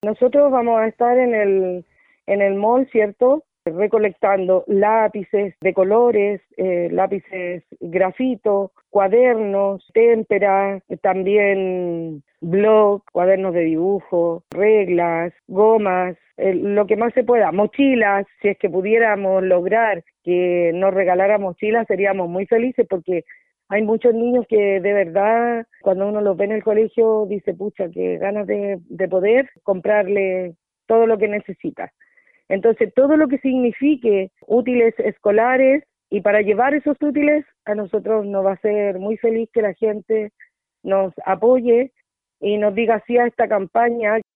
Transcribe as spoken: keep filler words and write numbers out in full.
Nosotros vamos a estar en el, en el mall, ¿cierto? Recolectando lápices de colores, eh, lápices grafito, cuadernos, témperas, también blog, cuadernos de dibujo, reglas, gomas, eh, lo que más se pueda, mochilas. Si es que pudiéramos lograr que nos regalaran mochilas, seríamos muy felices, porque hay muchos niños que de verdad, cuando uno los ve en el colegio, dice, pucha, que ganas de, de poder comprarle todo lo que necesita. Entonces, todo lo que signifique útiles escolares, y para llevar esos útiles, a nosotros nos va a hacer muy feliz que la gente nos apoye y nos diga sí a esta campaña.